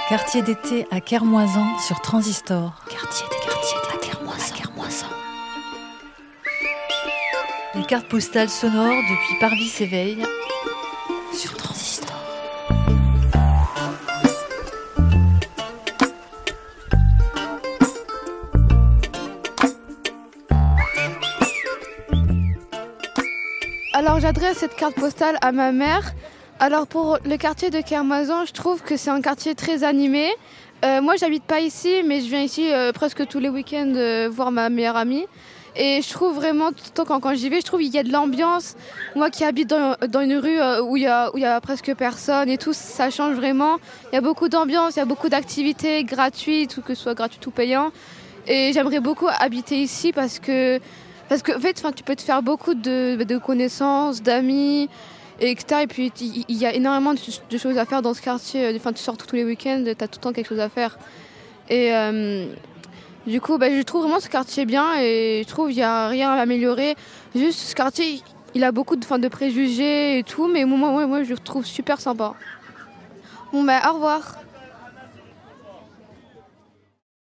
Quartier d'été à Kermoisan sur Transistor. Quartier d'été à Kermoisan. Les cartes postales sonores depuis Parvis-Éveil Sur Transistor. Alors j'adresse cette carte postale à ma mère. Alors pour le quartier de Kermoisan, je trouve que c'est un quartier très animé. Moi j'habite pas ici, mais je viens ici presque tous les week-ends voir ma meilleure amie. Et je trouve vraiment, tout le temps quand j'y vais, je trouve qu'il y a de l'ambiance. Moi qui habite dans une rue où il y a presque personne et tout, ça change vraiment. Il y a beaucoup d'ambiance, il y a beaucoup d'activités gratuites, que ce soit gratuit ou payant. Et j'aimerais beaucoup habiter ici parce que en fait, tu peux te faire beaucoup de connaissances, d'amis, etc. Et puis il y a énormément de choses à faire dans ce quartier. Enfin, tu sors tous les week-ends, tu as tout le temps quelque chose à faire. Et du coup, je trouve vraiment ce quartier bien et je trouve qu'il n'y a rien à améliorer. Juste ce quartier, il a beaucoup de préjugés et tout, mais moi je le trouve super sympa. Bon, au revoir.